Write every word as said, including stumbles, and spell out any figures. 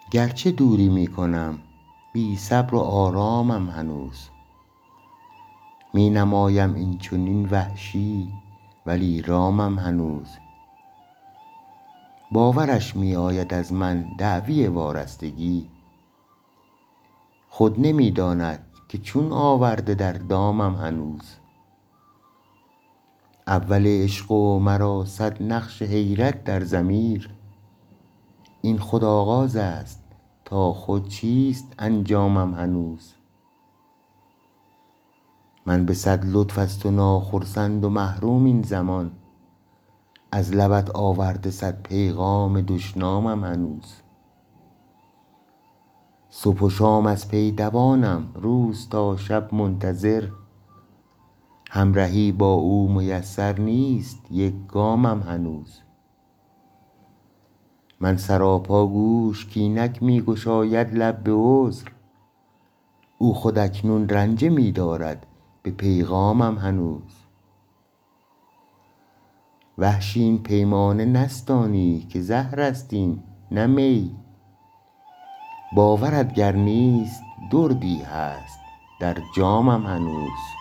گرچه دوری می کنم بی صبر و آرامم هنوز. می نمایم این چنین وحشی ولی رامم هنوز. باورش می آید از من دعوی وارستگی، خود نمی داند که چون آورده در دامم هنوز. اول عشق و مرا صد نقش حیرت در ضمیر، این خود آغاز است تا خود چیست انجامم هنوز. من به صد لطف از تو ناخرسند و محروم این زمان، از لبت آورده صد پیغام دشنامم هنوز. صبح و شام از پی دوانم روز تا شب منتظر، همرهی با او میسر نیست یک گامم هنوز. من سراپا گوش کاینک می گشاید لب به عذر، او خود اکنون رنجه می دارد به پیغامم هنوز. وحشی این پیمانه نستانی که زهر است این نه می، باورت گر نیست دردی هست در جامم هنوز.